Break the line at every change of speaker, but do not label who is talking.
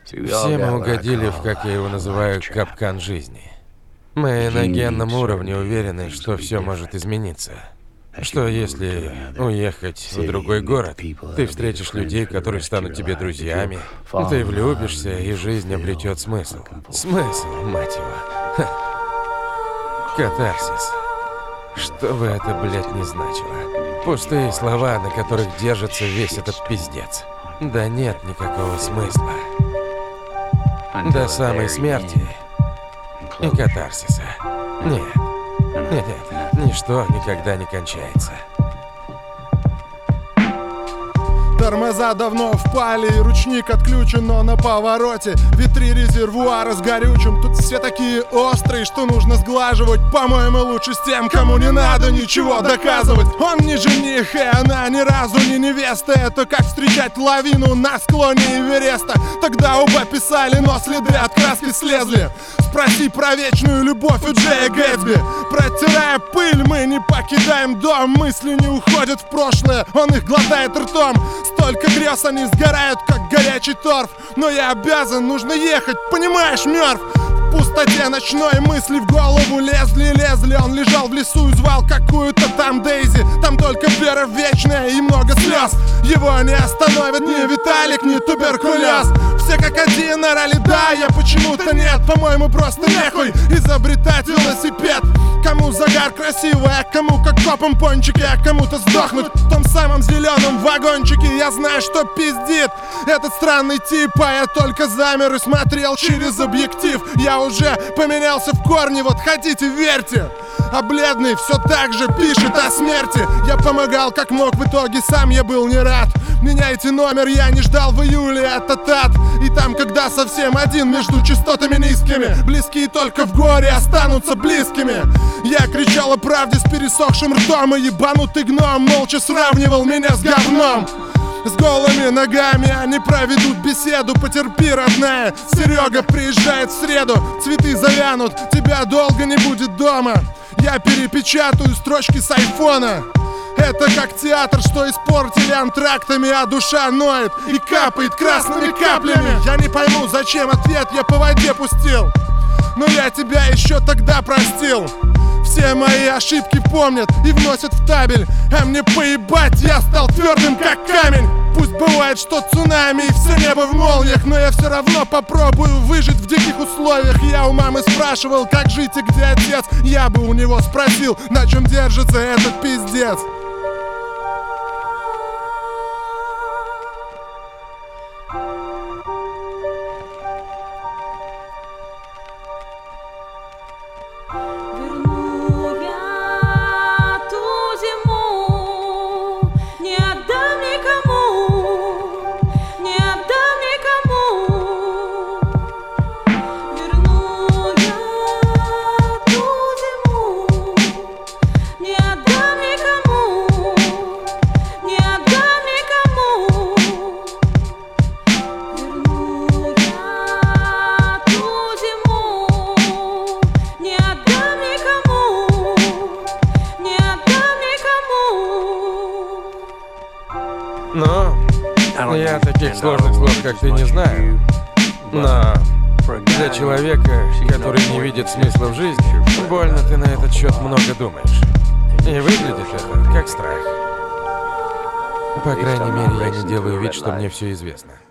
Все мы угодили в, как я его называю, капкан жизни. Мы на генном уровне уверены, что все может измениться. Что если уехать в другой город, ты встретишь людей, которые станут тебе друзьями, ты влюбишься, и жизнь обретет смысл. Смысл, мать его. Ха. Катарсис. Что бы это, блядь, ни значило. Пустые слова, на которых держится весь этот пиздец. Да нет никакого смысла. До самой смерти и катарсиса. Нет. Нет, ничто никогда не кончается.
Тормоза давно впали, и ручник отключен, но на повороте ветри резервуара с горючим. Тут все такие острые, что нужно сглаживать. По-моему, лучше с тем, кому не надо ничего доказывать. Он не жених, и она ни разу не невеста. Это как встречать лавину на склоне Эвереста. Тогда оба писали, но следы от краски слезли. Спроси про вечную любовь у Джея Гэтсби. Протирая пыль, мы не покидаем дом. Мысли не уходят в прошлое, он их глотает ртом. Столько грез, они сгорают, как горячий торф. Но я обязан, нужно ехать, понимаешь, мертв. В пустоте ночной мысли в голову лезли. Он лежал в лесу и звал какую-то там Дейзи. Там только вера вечная и много слез. Его не остановит ни Виталик, ни туберкулез. Все как один орали, да, я почему-то нет. По-моему, просто нехуй изобретать велосипед. Кому загар красивый, а кому как копом пончики, а кому-то сдохнуть в том самом зеленом вагончике. Я знаю, что пиздит этот странный тип, а я только замер и смотрел через объектив. Я уже поменялся в корне, вот хотите верьте. А бледный все так же пишет о смерти. Я помогал как мог, в итоге сам я был не рад. Меняйте номер, я не ждал в июле, это тат. И там, когда совсем один между частотами низкими, близкие только в горе останутся близкими. Я кричал о правде с пересохшим ртом, и ебанутый гном молча сравнивал меня с говном. С голыми ногами они проведут беседу. Потерпи, родная, Серега приезжает в среду. Цветы завянут, тебя долго не будет дома. Я перепечатаю строчки с айфона. Это как театр, что испортили антрактами, а душа ноет и капает красными каплями. Я не пойму, зачем ответ я по воде пустил, но я тебя еще тогда простил. Все мои ошибки помнят и вносят в табель, а мне поебать, я стал твердым как камень. Пусть бывает, что цунами и все небо в молниях, но я все равно попробую выжить в диких условиях. Я у мамы спрашивал, как жить и где отец. Я бы у него спросил, на чем держится этот пиздец.
Но я таких сложных слов, как ты, не знаю. Но для человека, который не видит смысла в жизни, больно ты на этот счет много думаешь. И выглядит это как страх. По крайней мере, я не делаю вид, что мне все известно.